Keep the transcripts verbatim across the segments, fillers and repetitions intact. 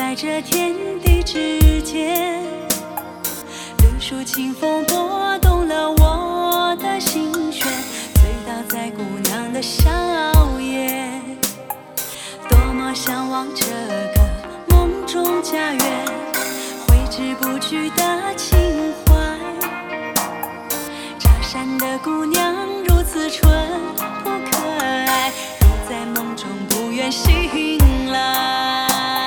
在这天地之间，绿树清风拨动了我的心弦，醉倒在姑娘的笑颜。多么向往这个梦中家园，挥之不去的情怀。茶山的姑娘如此淳朴可爱，如在梦中不愿醒来。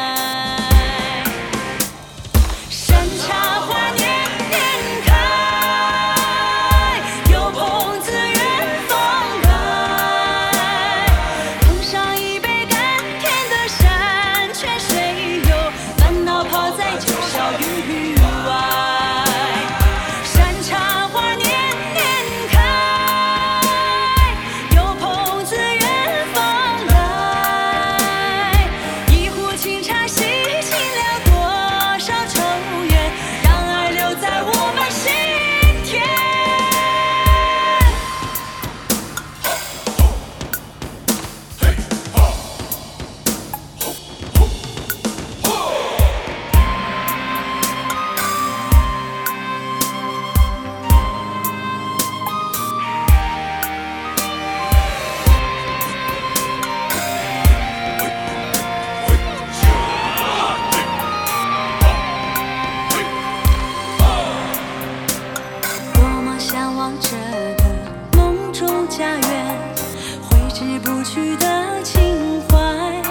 这个梦中家园，挥之不去的情怀。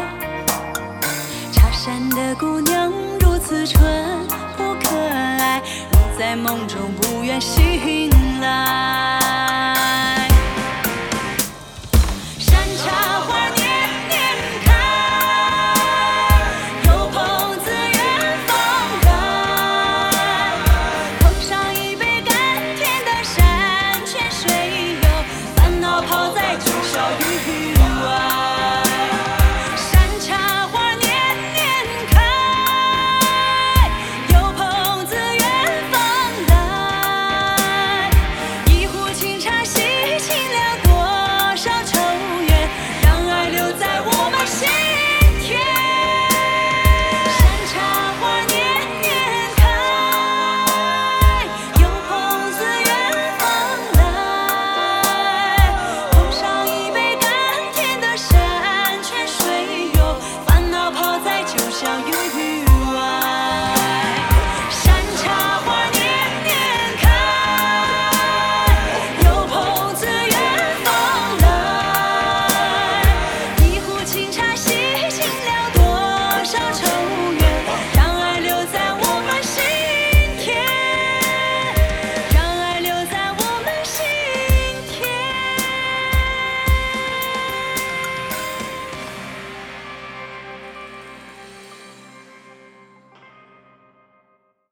茶山的姑娘如此淳朴可爱，如在梦中不愿醒来。